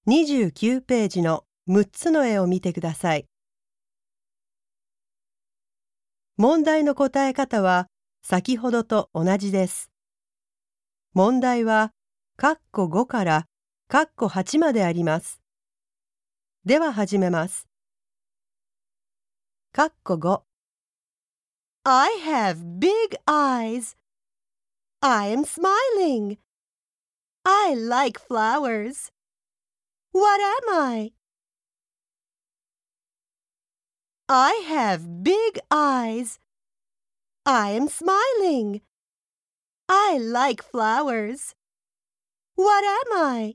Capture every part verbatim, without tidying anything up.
にじゅうきゅうページのむっつの絵を見てください。問題の答え方は先ほどと同じです。問題は、括弧ごから括弧はちまであります。では始めます。括弧ご I have big eyes. I am smiling. I like flowers. What am I? I have big eyes. I am smiling. I like flowers. What am I?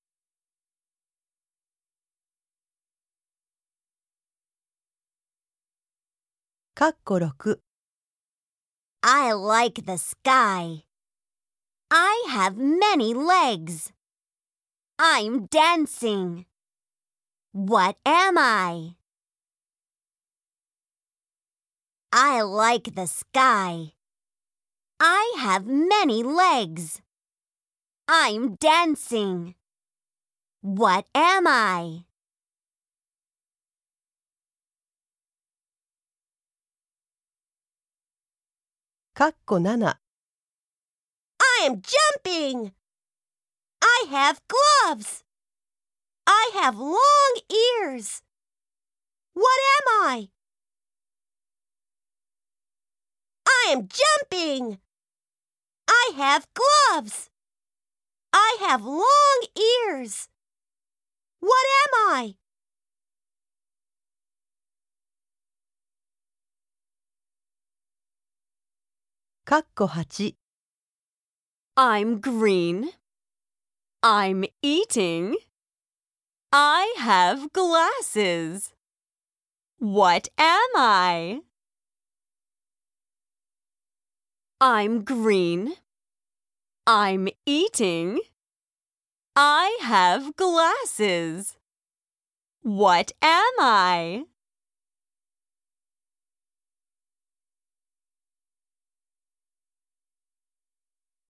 括弧ろく I like the sky. I have many legs. I'm dancing. What am I? I like the sky. I have many legs. I'm dancing. What am I? 括弧なな I am jumping. I have gloves. I have long ears. What am I? I am jumping. I have gloves. I have long ears. What am I? 括弧はち I'm green. I'm eating. I have glasses. What am I? I'm green. I'm eating. I have glasses. What am I?